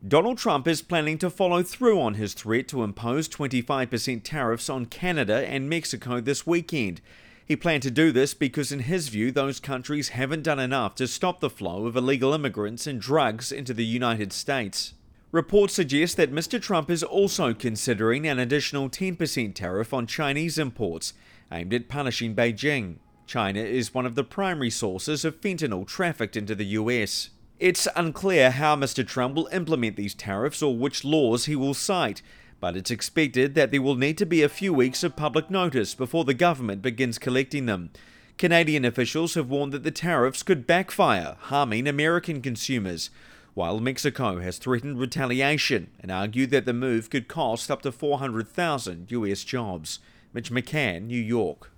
Donald Trump is planning to follow through on his threat to impose 25% tariffs on Canada and Mexico this weekend. He planned to do this because, in his view, those countries haven't done enough to stop the flow of illegal immigrants and drugs into the United States. Reports suggest that Mr. Trump is also considering an additional 10% tariff on Chinese imports, aimed at punishing Beijing. China is one of the primary sources of fentanyl trafficked into the US. It's unclear how Mr. Trump will implement these tariffs or which laws he will cite, but it's expected that there will need to be a few weeks of public notice before the government begins collecting them. Canadian officials have warned that the tariffs could backfire, harming American consumers, while Mexico has threatened retaliation and argued that the move could cost up to 400,000 US jobs. Mitch McCann, New York.